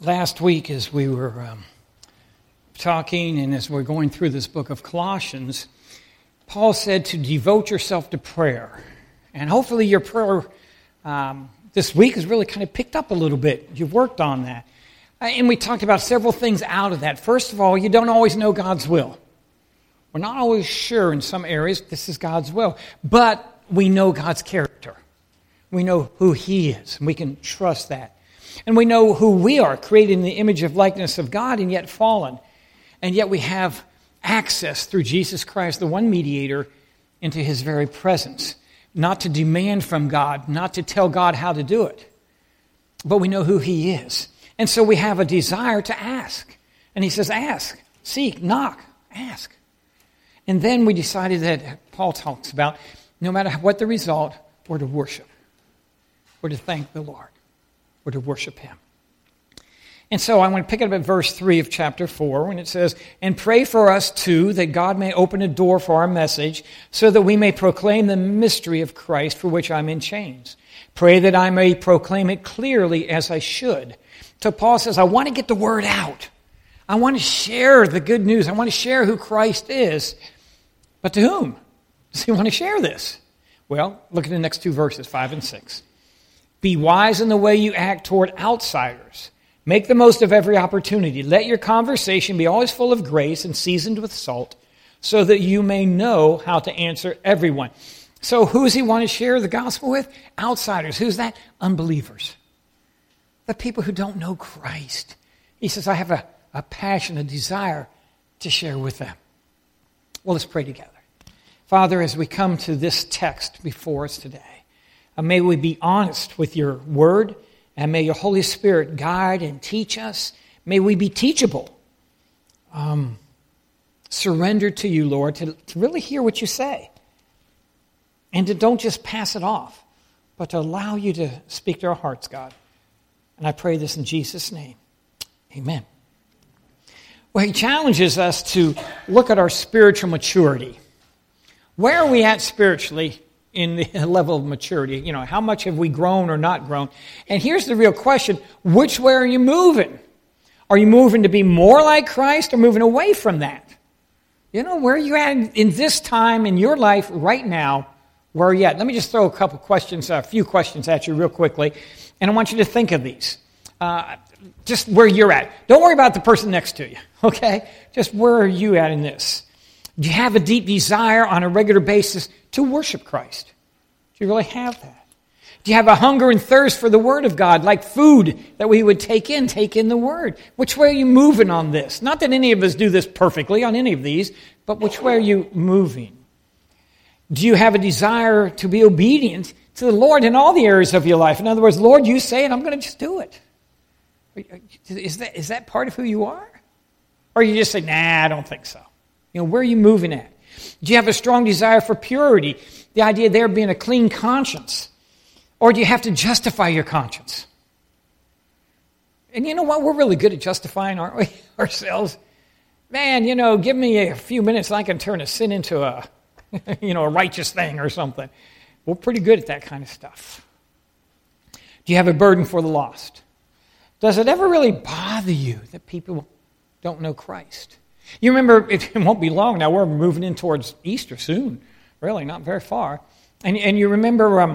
Last week, as we were talking and as we're going through this book of Colossians, Paul said to devote yourself to prayer. And hopefully your prayer this week has really kind of picked up a little bit. You've worked on that. And we talked about several things out of that. First of all, you don't always know God's will. We're not always sure in some areas this is God's will. But we know God's character. We know who He is, and we can trust that. And we know who we are, created in the image of likeness of God and yet fallen. And yet we have access through Jesus Christ, the one mediator, into His very presence. Not to demand from God, not to tell God how to do it. But we know who He is. And so we have a desire to ask. And He says, ask, seek, knock, ask. And then we decided that Paul talks about, no matter what the result, we're to worship. We're to thank the Lord. We're to worship Him. And so I want to pick it up at verse 3 of chapter 4 when it says, and pray for us too, that God may open a door for our message, so that we may proclaim the mystery of Christ, for which I'm in chains. Pray that I may proclaim it clearly as I should. So Paul says, I want to get the word out. I want to share the good news. I want to share who Christ is. But to whom does he want to share this? Well, look at the next two verses, 5 and 6. Be wise in the way you act toward outsiders. Make the most of every opportunity. Let your conversation be always full of grace and seasoned with salt, so that you may know how to answer everyone. So who does he want to share the gospel with? Outsiders. Who's that? Unbelievers. The people who don't know Christ. He says, I have a passion, a desire to share with them. Well, let's pray together. Father, as we come to this text before us today, may we be honest with your word, and may your Holy Spirit guide and teach us. May we be teachable. Surrender to you, Lord, to really hear what you say. And to don't just pass it off, but to allow you to speak to our hearts, God. And I pray this in Jesus' name. Amen. Well, he challenges us to look at our spiritual maturity. Where are we at spiritually in the level of maturity? You know, how much have we grown or not grown? And here's the real question. Which way are you moving? Are you moving to be more like Christ or moving away from that? You know, where are you at in this time in your life right now? Where are you at? Let me just throw a few questions at you real quickly. And I want you to think of these. Just where you're at. Don't worry about the person next to you, okay? Just where are you at in this? Do you have a deep desire on a regular basis to worship Christ? Do you really have that? Do you have a hunger and thirst for the Word of God, like food that we would take in the Word? Which way are you moving on this? Not that any of us do this perfectly on any of these, but which way are you moving? Do you have a desire to be obedient to the Lord in all the areas of your life? In other words, Lord, you say it, I'm going to just do it. Is that part of who you are? Or you just say, nah, I don't think so. You know, where are you moving at? Do you have a strong desire for purity? The idea there being a clean conscience. Or do you have to justify your conscience? And you know what? We're really good at justifying, aren't we, ourselves? Man, you know, give me a few minutes and I can turn a sin into a righteous thing or something. We're pretty good at that kind of stuff. Do you have a burden for the lost? Does it ever really bother you that people don't know Christ? You remember, it won't be long now, we're moving in towards Easter soon. Really, not very far. And you remember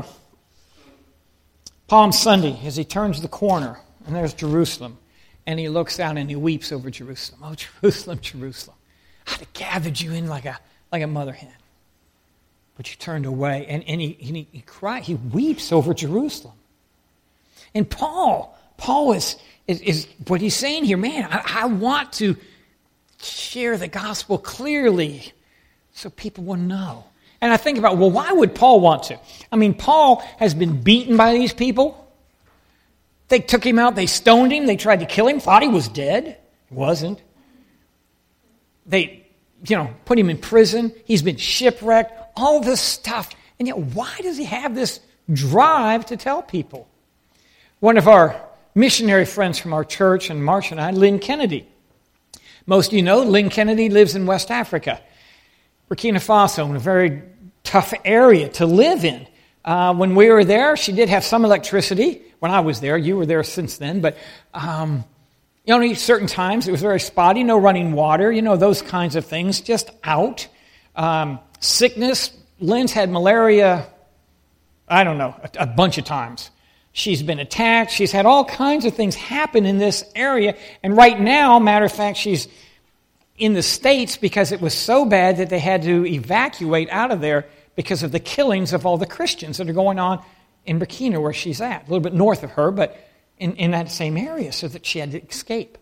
Palm Sunday, as he turns the corner, and there's Jerusalem. And he looks out and he weeps over Jerusalem. Oh, Jerusalem, Jerusalem. I'd have gathered you in like a mother hen. But you turned away, and he cried. He weeps over Jerusalem. And Paul is what he's saying here, man, I want to share the gospel clearly so people will know. And I think about, well, why would Paul want to? I mean, Paul has been beaten by these people. They took him out, they stoned him, they tried to kill him, thought he was dead. He wasn't. They, put him in prison. He's been shipwrecked, all this stuff. And yet, why does he have this drive to tell people? One of our missionary friends from our church, and Marcia and I, Lynn Kennedy. Most of you know, Lynn Kennedy lives in West Africa, Burkina Faso, in a very tough area to live in. When we were there, she did have some electricity. When I was there, you were there since then, but Only certain times. It was very spotty, no running water, those kinds of things, just out. Sickness. Lynn's had malaria, I don't know, a bunch of times. She's been attacked. She's had all kinds of things happen in this area. And right now, matter of fact, she's in the States because it was so bad that they had to evacuate out of there because of the killings of all the Christians that are going on in Burkina, where she's at, a little bit north of her, but in that same area, so that she had to escape.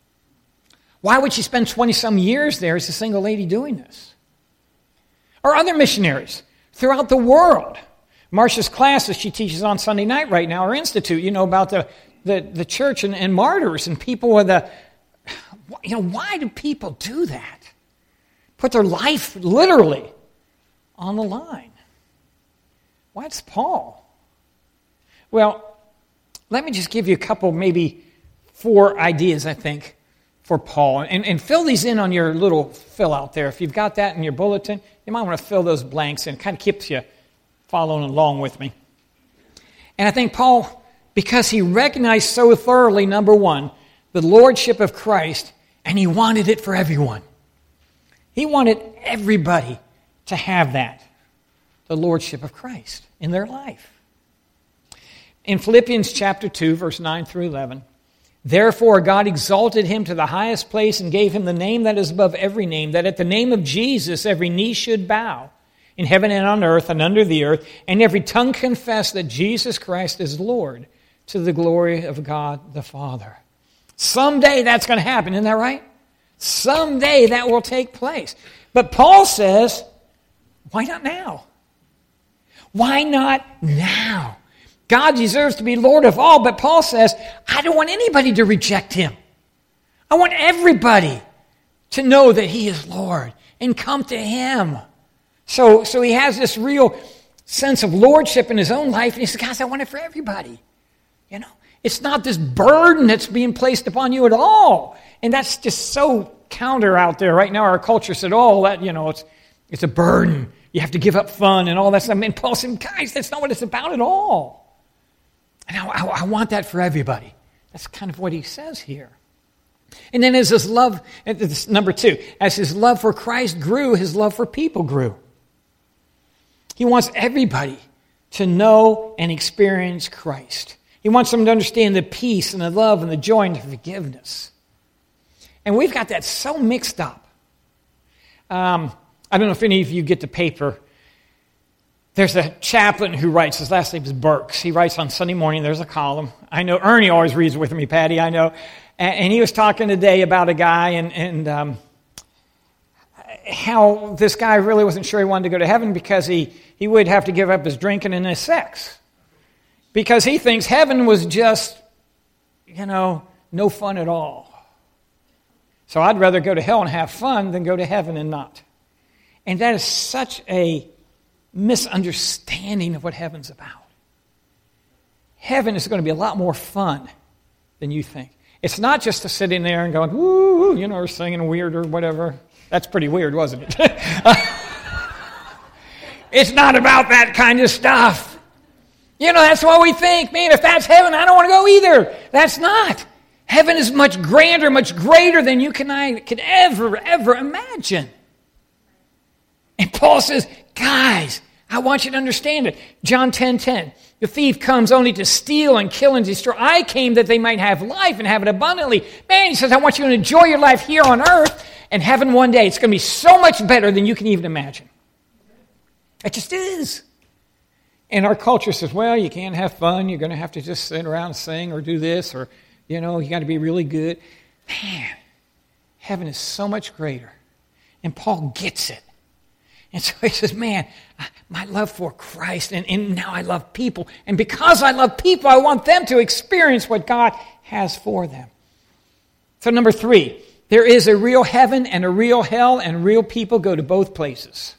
Why would she spend 20-some years there as a single lady doing this? Or other missionaries throughout the world. Marcia's classes she teaches on Sunday night right now, or institute, about the church and martyrs and people with why do people do that? Put their life literally on the line. Why's Paul? Well, let me just give you a couple, maybe 4 ideas, I think, for Paul. And fill these in on your little fill out there. If you've got that in your bulletin, you might want to fill those blanks in. It kind of keeps you following along with me. And I think Paul, because he recognized so thoroughly, number one, the lordship of Christ, and he wanted it for everyone. He wanted everybody to have that, the lordship of Christ in their life. In Philippians chapter 2, verse 9 through 11, therefore God exalted him to the highest place and gave him the name that is above every name, that at the name of Jesus every knee should bow, in heaven and on earth and under the earth, and every tongue confess that Jesus Christ is Lord, to the glory of God the Father. Someday that's going to happen, isn't that right? Someday that will take place. But Paul says, why not now? Why not now? God deserves to be Lord of all, but Paul says, I don't want anybody to reject him. I want everybody to know that he is Lord and come to him. So he has this real sense of lordship in his own life, and he says, guys, I want it for everybody. It's not this burden that's being placed upon you at all. And that's just so counter out there. Right now our culture said, it's a burden. You have to give up fun and all that stuff. And Paul said, guys, that's not what it's about at all. And I want that for everybody. That's kind of what he says here. And then as his love, number 2, as his love for Christ grew, his love for people grew. He wants everybody to know and experience Christ. He wants them to understand the peace and the love and the joy and the forgiveness. And we've got that so mixed up. I don't know if any of you get the paper. There's a chaplain who writes, his last name is Burks. He writes on Sunday morning, there's a column. I know Ernie always reads with me, Patty, I know. And he was talking today about a guy and how this guy really wasn't sure he wanted to go to heaven because he would have to give up his drinking and his sex. Because he thinks heaven was just, no fun at all. So I'd rather go to hell and have fun than go to heaven and not. And that is such a misunderstanding of what heaven's about. Heaven is going to be a lot more fun than you think. It's not just to sit in there and going, woo, or singing weird or whatever. That's pretty weird, wasn't it? It's not about that kind of stuff. That's why we think, man, if that's heaven, I don't want to go either. That's not. Heaven is much grander, much greater than you and I could ever imagine. And Paul says, guys, I want you to understand it. John 10:10. The thief comes only to steal and kill and destroy. I came that they might have life and have it abundantly. Man, he says, I want you to enjoy your life here on earth, and heaven one day. It's going to be so much better than you can even imagine. It just is. And our culture says, well, you can't have fun. You're going to have to just sit around and sing or do this, or, you got to be really good. Man, heaven is so much greater. And Paul gets it. And so he says, man, my love for Christ, and now I love people. And because I love people, I want them to experience what God has for them. So number 3, there is a real heaven and a real hell, and real people go to both places.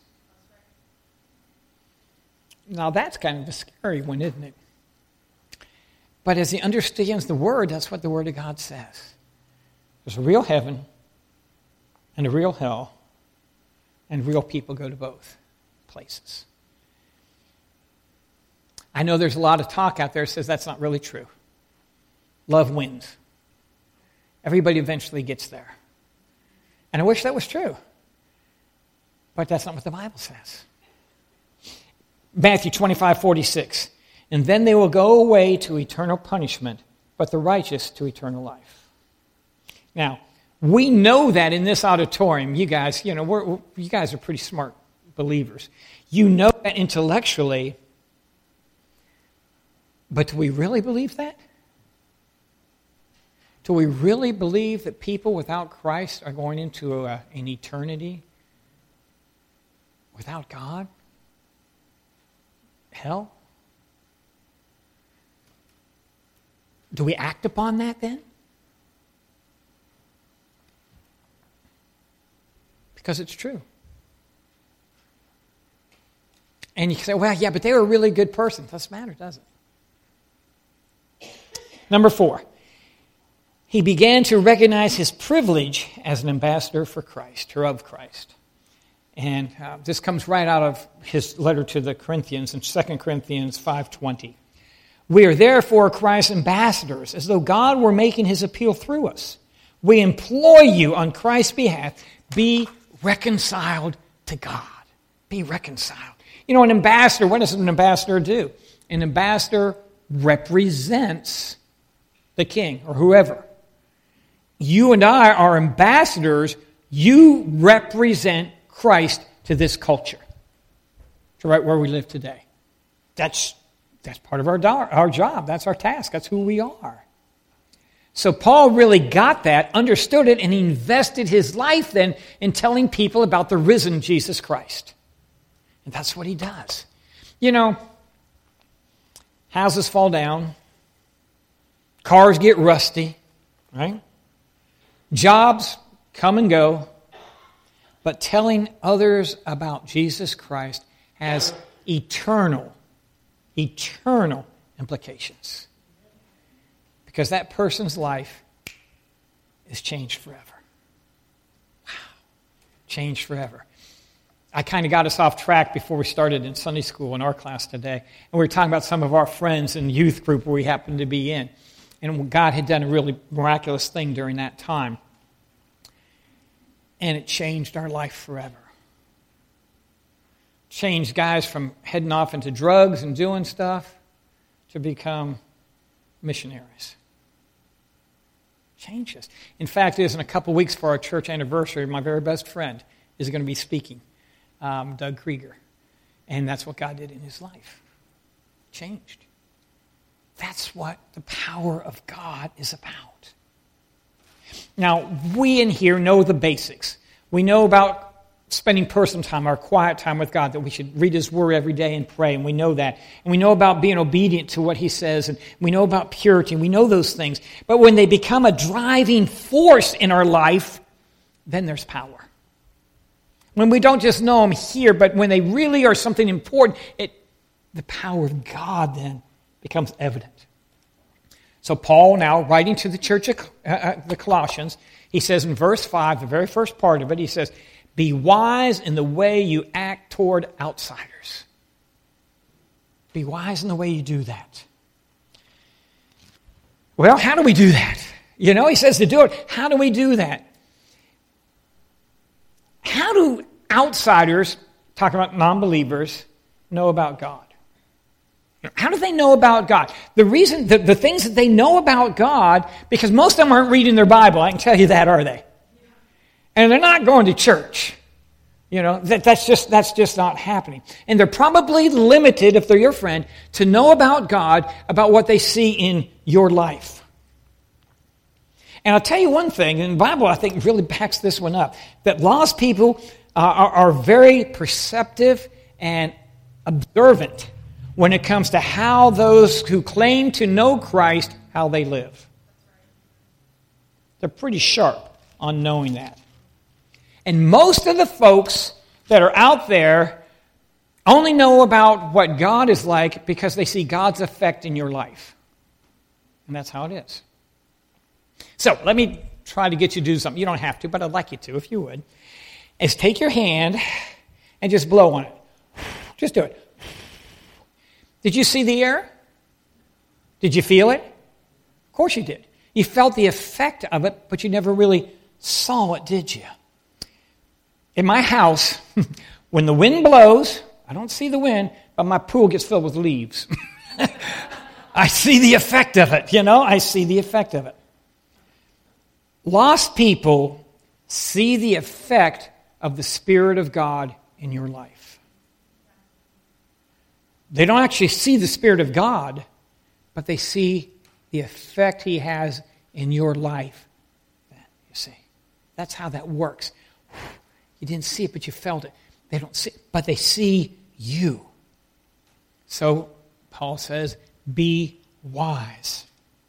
Now that's kind of a scary one, isn't it? But as he understands the Word, that's what the Word of God says. There's a real heaven and a real hell, and real people go to both places. I know there's a lot of talk out there that says that's not really true. Love wins. Everybody eventually gets there. And I wish that was true. But that's not what the Bible says. Matthew 25:46. And then they will go away to eternal punishment, but the righteous to eternal life. Now, we know that in this auditorium, you guys, you guys are pretty smart believers. You know that intellectually, but do we really believe that? Do we really believe that people without Christ are going into an eternity without God? Hell? Do we act upon that then? Because it's true. And you can say, well, yeah, but they were a really good person. Doesn't matter, does it? Number 4. He began to recognize his privilege as an ambassador for Christ, or of Christ. And this comes right out of his letter to the Corinthians in 2 Corinthians 5:20. We are therefore Christ's ambassadors, as though God were making his appeal through us. We implore you on Christ's behalf, be reconciled to God. Be reconciled. An ambassador, what does an ambassador do? An ambassador represents the king or whoever. You and I are ambassadors. You represent Christ to this culture, to right where we live today. That's part of our job. That's our task. That's who we are. So Paul really got that, understood it, and he invested his life then in telling people about the risen Jesus Christ. And that's what he does. Houses fall down. Cars get rusty, right? Jobs come and go. But telling others about Jesus Christ has eternal implications. Because that person's life is changed forever. Wow. Changed forever. I kind of got us off track before we started in Sunday school in our class today. And we were talking about some of our friends in the youth group where we happened to be in. And God had done a really miraculous thing during that time. And it changed our life forever. Changed guys from heading off into drugs and doing stuff to become missionaries. Changed us. In fact, it is in a couple weeks for our church anniversary. My very best friend is going to be speaking, Doug Krieger. And that's what God did in his life. Changed. That's what the power of God is about. Now, we in here know the basics. We know about spending personal time, our quiet time with God, that we should read His Word every day and pray, and we know that. And we know about being obedient to what He says, and we know about purity, and we know those things. But when they become a driving force in our life, then there's power. When we don't just know them here, but when they really are something important, the power of God then becomes evident. So Paul, now writing to the church of the Colossians, he says in verse 5, the very first part of it, he says, be wise in the way you act toward outsiders. Be wise in the way you do that. Well, how do we do that? He says to do it. How do we do that? How do outsiders, talking about non-believers, know about God? How do they know about God? The reason, the things that they know about God, because most of them aren't reading their Bible, I can tell you that, are they? And they're not going to church. That's just not happening. And they're probably limited, if they're your friend, to know about God, about what they see in your life. And I'll tell you one thing, and the Bible, I think, really backs this one up, that lost people are very perceptive and observant when it comes to how those who claim to know Christ, how they live. They're pretty sharp on knowing that. And most of the folks that are out there only know about what God is like because they see God's effect in your life. And that's how it is. So let me try to get you to do something. You don't have to, but I'd like you to, if you would. Is take your hand and just blow on it. Just do it. Did you see the air? Did you feel it? Of course you did. You felt the effect of it, but you never really saw it, did you? In my house, when the wind blows, I don't see the wind, but my pool gets filled with leaves. I see the effect of it, I see the effect of it. Lost people see the effect of the Spirit of God in your life. They don't actually see the Spirit of God, but they see the effect He has in your life. You see, that's how that works. You didn't see it, but you felt it. They don't see it, but they see you. So Paul says, be wise.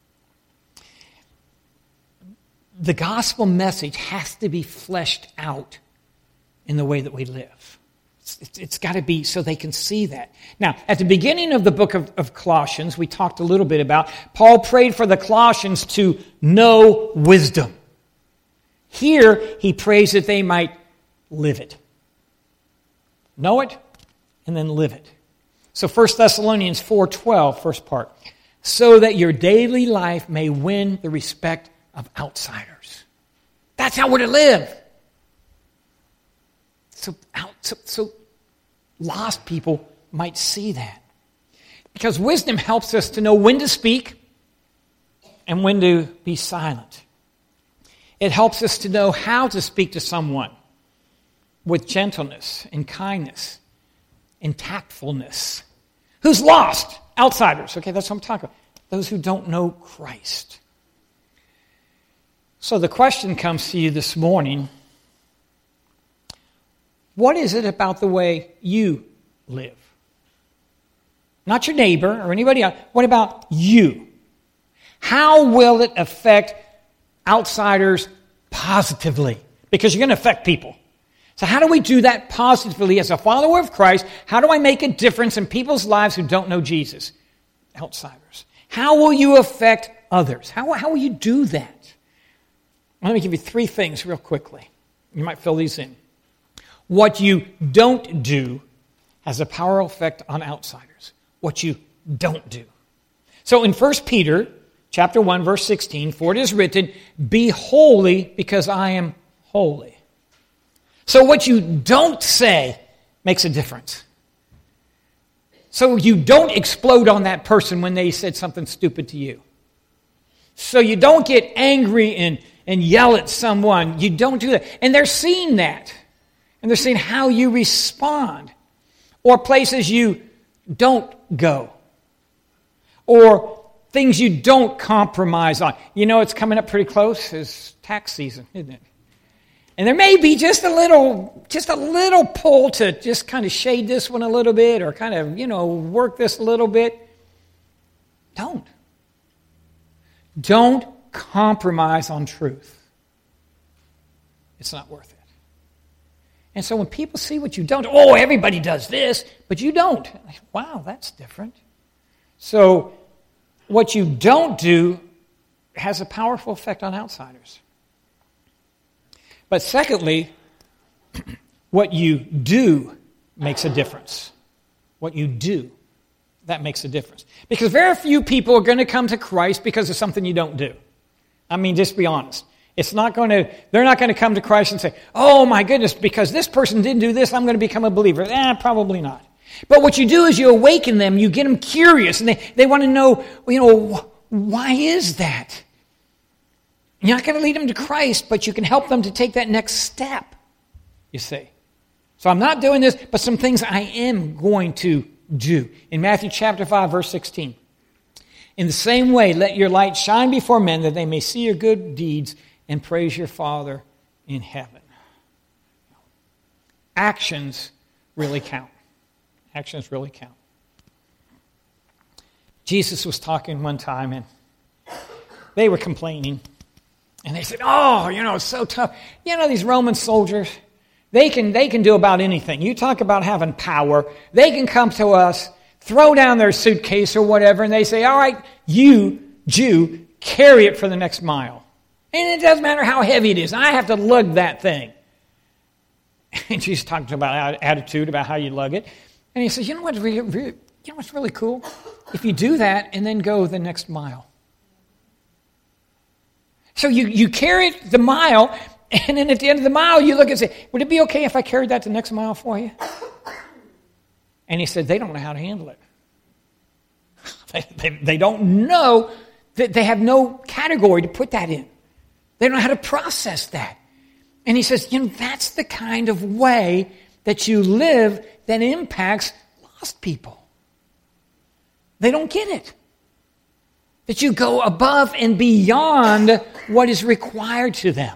The gospel message has to be fleshed out in the way that we live. It's got to be so they can see that. Now, at the beginning of the book of Colossians, we talked a little bit about, Paul prayed for the Colossians to know wisdom. Here, he prays that they might live it. Know it, and then live it. So 1 Thessalonians 4:12, first part. So that your daily life may win the respect of outsiders. That's how we're to live. So lost people might see that. Because wisdom helps us to know when to speak and when to be silent. It helps us to know how to speak to someone with gentleness and kindness and tactfulness. Who's lost? Outsiders. Okay, that's what I'm talking about. Those who don't know Christ. So the question comes to you this morning, what is it about the way you live? Not your neighbor or anybody else. What about you? How will it affect outsiders positively? Because you're going to affect people. So how do we do that positively as a follower of Christ? How do I make a difference in people's lives who don't know Jesus? Outsiders. How will you affect others? How will you do that? Let me give you 3 things real quickly. You might fill these in. What you don't do has a powerful effect on outsiders. What you don't do. So in 1 Peter chapter 1, verse 16, for it is written, be holy because I am holy. So what you don't say makes a difference. So you don't explode on that person when they said something stupid to you. So you don't get angry and yell at someone. You don't do that. And they're seeing that. And they're seeing how you respond. Or places you don't go. Or things you don't compromise on. You know it's coming up pretty close. It's tax season, isn't it? And there may be just a little pull to just kind of shade this one a little bit or kind of, work this a little bit. Don't. Don't compromise on truth. It's not worth it. And so when people see what you don't, everybody does this, but you don't. Wow, that's different. So what you don't do has a powerful effect on outsiders. But secondly, what you do makes a difference. What you do, that makes a difference. Because very few people are going to come to Christ because of something you don't do. I mean, just be honest. They're not going to come to Christ and say, oh my goodness, because this person didn't do this, I'm going to become a believer. Probably not. But what you do is you awaken them, you get them curious, and they want to know, why is that? You're not going to lead them to Christ, but you can help them to take that next step, you see. So I'm not doing this, but some things I am going to do. In Matthew chapter 5, verse 16. In the same way, let your light shine before men that they may see your good deeds and praise your Father in heaven. Actions really count. Actions really count. Jesus was talking one time and they were complaining. And they said, it's so tough. These Roman soldiers, they can do about anything. You talk about having power. They can come to us, throw down their suitcase or whatever, and they say, all right, you, Jew, carry it for the next mile. And it doesn't matter how heavy it is. I have to lug that thing. And Jesus talked about attitude, about how you lug it. And he says, you know what's really cool? If you do that and then go the next mile. So you carry it the mile, and then at the end of the mile, you look and say, would it be okay if I carried that the next mile for you? And he said, they don't know how to handle it. They don't know, that they have no category to put that in. They don't know how to process that. And he says, that's the kind of way that you live that impacts lost people. They don't get it. That you go above and beyond what is required to them.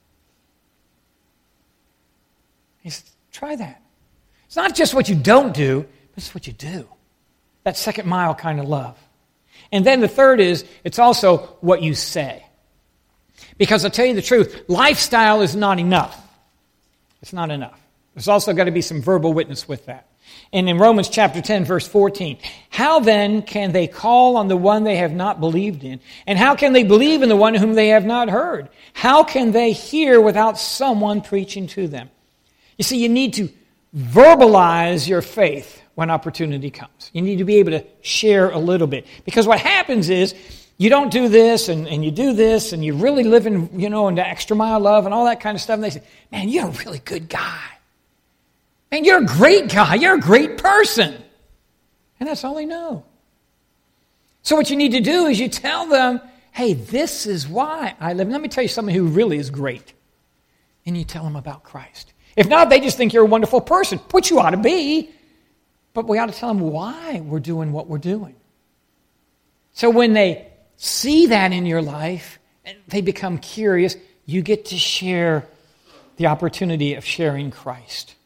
He says, try that. It's not just what you don't do, but it's what you do. That second mile kind of love. And then the third is, it's also what you say. Because I'll tell you the truth, lifestyle is not enough. It's not enough. There's also got to be some verbal witness with that. And in Romans chapter 10, verse 14, how then can they call on the one they have not believed in? And how can they believe in the one whom they have not heard? How can they hear without someone preaching to them? You see, you need to verbalize your faith when opportunity comes. You need to be able to share a little bit. Because what happens is, you don't do this, and you do this, and you really live in, in the extra mile love and all that kind of stuff. And they say, man, you're a really good guy. Man, you're a great guy. You're a great person. And that's all they know. So what you need to do is you tell them, hey, this is why I live. Let me tell you something who really is great. And you tell them about Christ. If not, they just think you're a wonderful person, which you ought to be. But we ought to tell them why we're doing what we're doing. So when they see that in your life, and they become curious, you get to share the opportunity of sharing Christ.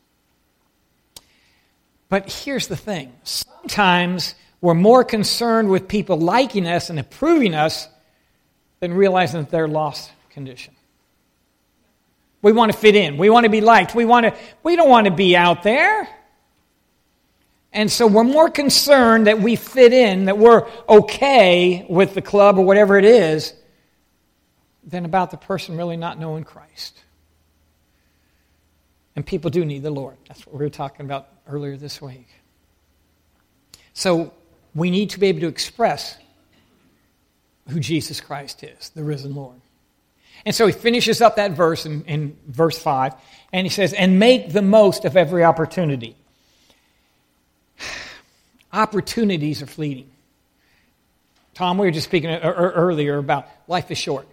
But here's the thing. Sometimes we're more concerned with people liking us and approving us than realizing that they're lost condition. We want to fit in. We want to be liked. We don't want to be out there. And so we're more concerned that we fit in, that we're okay with the club or whatever it is, than about the person really not knowing Christ. And people do need the Lord. That's what we were talking about earlier this week. So we need to be able to express who Jesus Christ is, the risen Lord. And so he finishes up that verse in verse 5, and he says, and make the most of every opportunity. Opportunities are fleeting. Tom, we were just speaking earlier about life is short.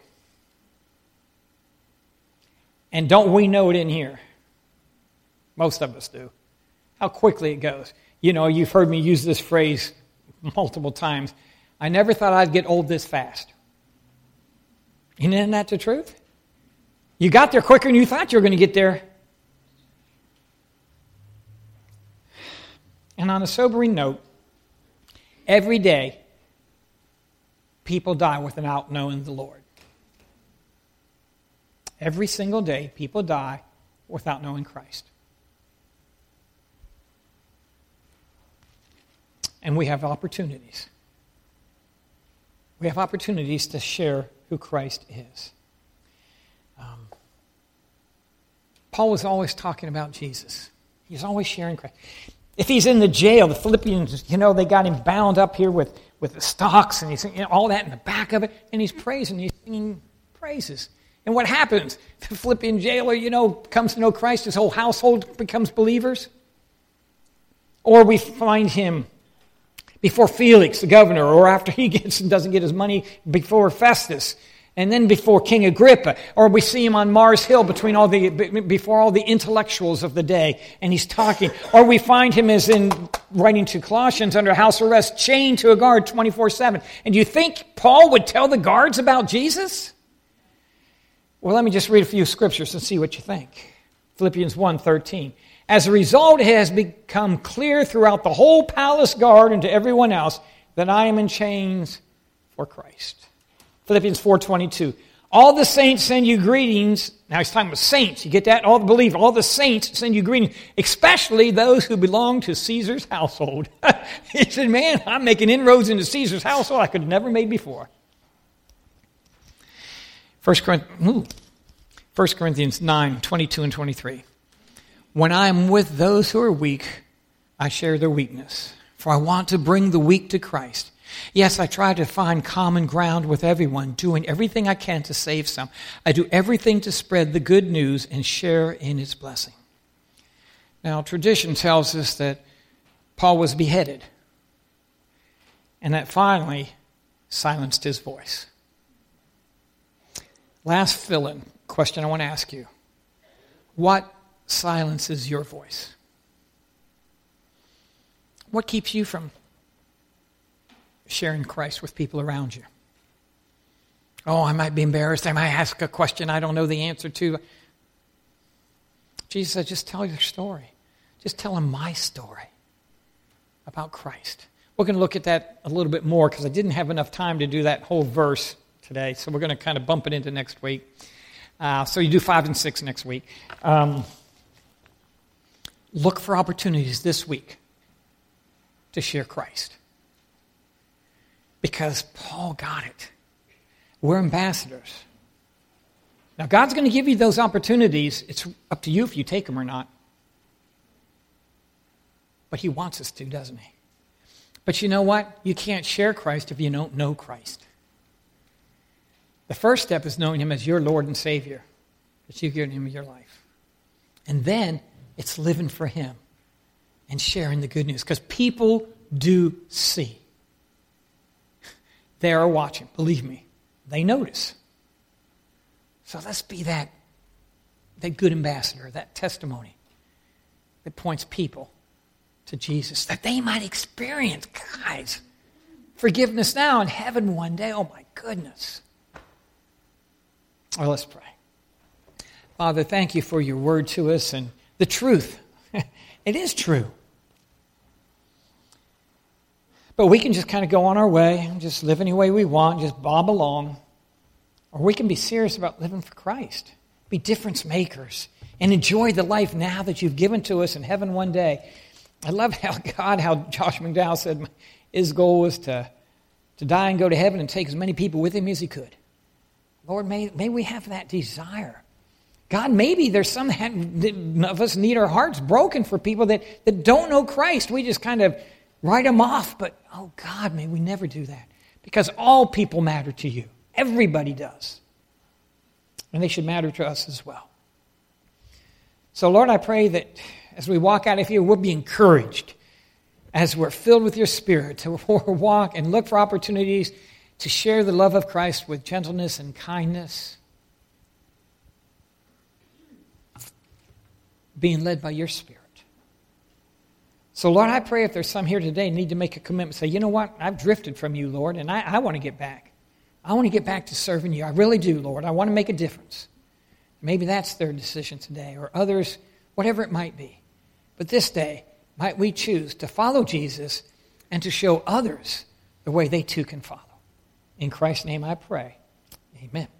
And don't we know it in here? Most of us do. How quickly it goes. You've heard me use this phrase multiple times. I never thought I'd get old this fast. Isn't that the truth? You got there quicker than you thought you were going to get there. And on a sobering note, every day, people die without knowing the Lord. Every single day, people die without knowing Christ. And we have opportunities. We have opportunities to share who Christ is. Paul was always talking about Jesus. He's always sharing Christ. If he's in the jail, the Philippians, they got him bound up here with the stocks, and he's all that in the back of it, and he's praising, he's singing praises. And what happens? The Philippian jailer, comes to know Christ, his whole household becomes believers. Or we find him before Felix, the governor, or after he doesn't get his money, before Festus, and then before King Agrippa, or we see him on Mars Hill before all the intellectuals of the day, and he's talking. Or we find him as in writing to Colossians under house arrest, chained to a guard 24/7. And do you think Paul would tell the guards about Jesus? Well, let me just read a few scriptures and see what you think. Philippians 1:13. As a result, it has become clear throughout the whole palace guard and to everyone else that I am in chains for Christ. Philippians 4:22. All the saints send you greetings. Now he's talking about saints. You get that? All the believers, all the saints send you greetings, especially those who belong to Caesar's household. He said, man, I'm making inroads into Caesar's household I could have never made before. 1 Corinthians 9:22 and 23. When I am with those who are weak, I share their weakness. For I want to bring the weak to Christ. Yes, I try to find common ground with everyone, doing everything I can to save some. I do everything to spread the good news and share in its blessing. Now, tradition tells us that Paul was beheaded and that finally silenced his voice. Last fill-in question I want to ask you. What silences your voice? What keeps you from sharing Christ with people around you? Oh, I might be embarrassed. I might ask a question I don't know the answer to. Jesus said, just tell your story. Just tell them my story about Christ. We're going to look at that a little bit more because I didn't have enough time to do that whole verse today, so we're going to kind of bump it into next week. So you do 5 and 6 next week. Look for opportunities this week to share Christ. Because Paul got it. We're ambassadors. Now, God's going to give you those opportunities. It's up to you if you take them or not. But he wants us to, doesn't he? But you know what? You can't share Christ if you don't know Christ. The first step is knowing him as your Lord and Savior. That you've given him your life. And then it's living for him and sharing the good news. Because people do see. They are watching. Believe me. They notice. So let's be that good ambassador, that testimony that points people to Jesus, that they might experience, guys, forgiveness now and heaven one day. Oh my goodness. Well, let's pray. Father, thank you for your word to us and the truth. It is true. But we can just kind of go on our way and just live any way we want, just bob along. Or we can be serious about living for Christ, be difference makers, and enjoy the life now that you've given to us in heaven one day. I love how Josh McDowell said his goal was to die and go to heaven and take as many people with him as he could. Lord, may we have that desire. God, maybe there's some of us need our hearts broken for people that don't know Christ. We just kind of write them off. But, oh God, may we never do that. Because all people matter to you. Everybody does. And they should matter to us as well. So, Lord, I pray that as we walk out of here, we'll be encouraged as we're filled with your Spirit to walk and look for opportunities to share the love of Christ with gentleness and kindness, being led by your Spirit. So, Lord, I pray if there's some here today need to make a commitment, say, you know what, I've drifted from you, Lord, and I want to get back. I want to get back to serving you. I really do, Lord. I want to make a difference. Maybe that's their decision today, or others, whatever it might be. But this day, might we choose to follow Jesus and to show others the way they too can follow. In Christ's name I pray. Amen.